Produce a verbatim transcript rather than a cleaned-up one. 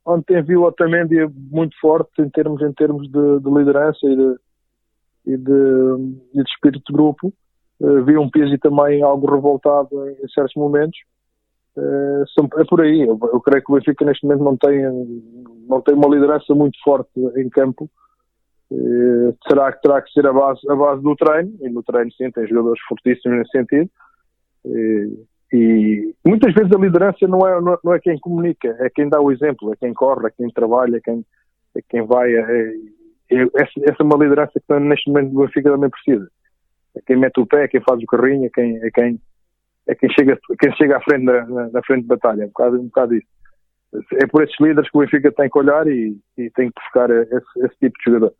ontem vi o Otamendi muito forte em termos, em termos de, de liderança e de, e de, e de espírito de grupo. Uh, vi um Pizzi também algo revoltado em, em certos momentos. Uh, são, é por aí. Eu, eu creio que o Benfica neste momento não tem, não tem uma liderança muito forte em campo. Uh, será que terá que ser a base, a base do treino, e no treino sim, tem jogadores fortíssimos nesse sentido. Uh, e muitas vezes a liderança não é, não é quem comunica, é quem dá o exemplo, é quem corre, é quem trabalha, é quem, é quem vai. É, é, essa, essa é uma liderança que neste momento o Benfica também precisa. É quem mete o pé, é quem faz o carrinho, é quem, é quem, é quem, chega, quem chega à frente na, na, na frente de batalha. É um bocado, um bocado isso. É por esses líderes que o Benfica tem que olhar e, e tem que buscar esse, esse tipo de jogador.